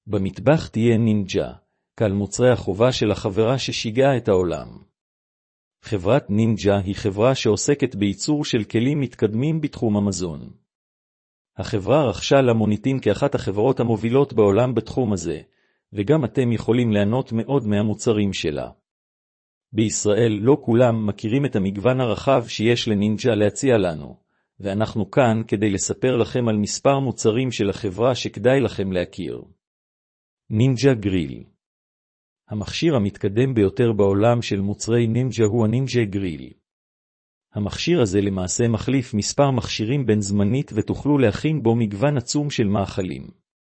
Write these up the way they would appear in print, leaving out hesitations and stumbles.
במטבח תהיה נינג'ה, קל מוצרי החובה של החברה ששיגעה את העולם. חברת נינג'ה היא חברה שעוסקת בייצור של כלים מתקדמים בתחום המזון. החברה רכשה למוניטין כאחת החברות המובילות בעולם בתחום הזה, וגם אתם יכולים ליהנות מאוד מהמוצרים שלה. בישראל לא כולם מכירים את המגוון הרחב שיש לנינג'ה להציע לנו, ואנחנו כאן כדי לספר לכם על מספר מוצרים של החברה שכדאי לכם להכיר. נינג'ה גריל. המכשיר המתקדם ביותר בעולם של מוצרי נינג'ה הוא הנינג'ה גריל. המכשיר הזה למעשה מחליף מספר מכשירים בין זמנית ותוכלו להכין בו מגוון עצום של מאכלים.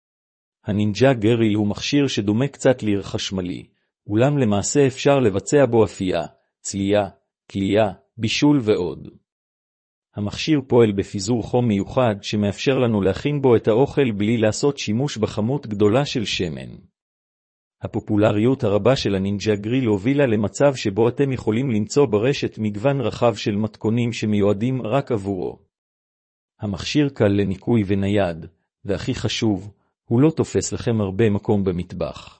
הנינג'ה גריל הוא מכשיר שדומה קצת ליר חשמלי, אולם למעשה אפשר לבצע בו אפייה, צלייה, קלייה, בישול ועוד. המכשיר פועל בפיזור חום מיוחד שמאפשר לנו להכין בו את האוכל בלי לעשות שימוש בכמות גדולה של שמן. הפופולריות הרבה של הנינג'ה גריל הובילה למצב שבו אתם יכולים למצוא ברשת מגוון רחב של מתכונים שמיועדים רק עבורו. המכשיר קל לניקוי ונייד, והכי חשוב, הוא לא תופס לכם הרבה מקום במטבח.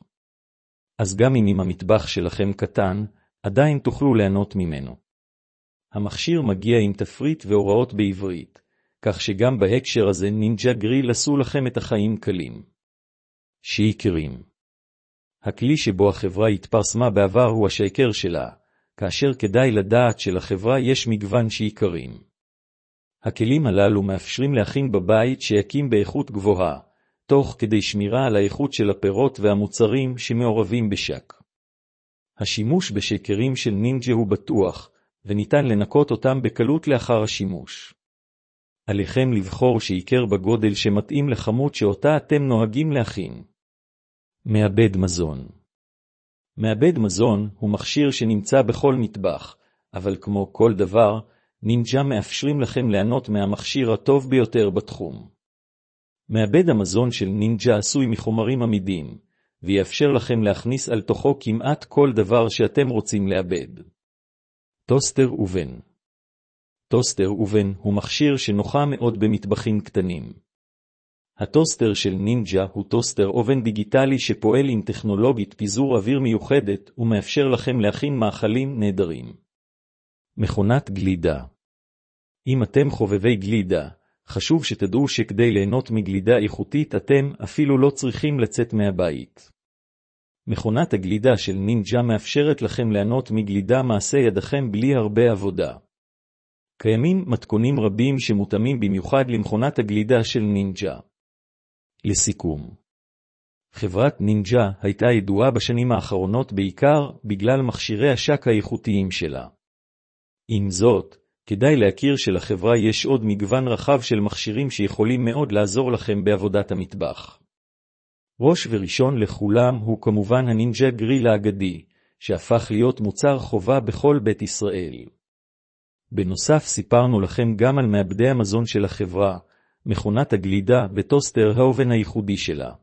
אז גם אם המטבח שלכם קטן, עדיין תוכלו ליהנות ממנו. המכשיר מגיע עם תפריט והוראות בעברית, כך שגם בהקשר הזה נינג'ה גריל עשו לכם את החיים קלים. שיקרים. הכלי שבו החברה התפרסמה בעבר הוא השיקר שלה, כאשר כדאי לדעת שלחברה יש מגוון שיקרים. הכלים הללו מאפשרים להכין בבית שיקים באיכות גבוהה, תוך כדי שמירה על האיכות של הפירות והמוצרים שמעורבים בשק. השימוש בשיקרים של נינג'ה הוא בטוח, וניתן לנקות אותם בקלות לאחר השימוש. עליכם לבחור שיקר בגודל שמתאים לכמות שאותה אתם נוהגים להכין. מעבד מזון. מעבד מזון הוא מכשיר שנמצא בכל מטבח, אבל כמו כל דבר, נינג'ה מאפשרים לכם ליהנות מהמכשיר הטוב ביותר בתחום. מעבד המזון של נינג'ה עשוי מחומרים עמידים, ויאפשר לכם להכניס על תוכו כמעט כל דבר שאתם רוצים לעבד. טוסטר אובן. טוסטר אובן הוא מכשיר שנוחה מאוד במטבחים קטנים. הטוסטר של נינג'ה הוא טוסטר אובן דיגיטלי שפועל עם טכנולוגית פיזור אוויר מיוחדת ומאפשר לכם להכין מאכלים נהדרים. מכונת גלידה. אם אתם חובבי גלידה, חשוב שתדעו שכדי ליהנות מגלידה איכותית אתם אפילו לא צריכים לצאת מהבית. מכונת הגלידה של נינג'ה מאפשרת לכם ליהנות מגלידה מעשה ידכם בלי הרבה עבודה. קיימים מתכונים רבים שמותאמים במיוחד למכונת הגלידה של נינג'ה. לסיכום, חברת נינג'ה הייתה ידועה בשנים האחרונות בעיקר בגלל מכשירי השק האיכותיים שלה. עם זאת, כדאי להכיר שלחברה יש עוד מגוון רחב של מכשירים שיכולים מאוד לעזור לכם בעבודת המטבח. ראש וראשון לכולם הוא כמובן הנינג'ה גריל האגדי, שהפך להיות מוצר חובה בכל בית ישראל. בנוסף סיפרנו לכם גם על מעבדי המזון של החברה, מכונת הגלידה וטוסטר האובן הייחודי שלה.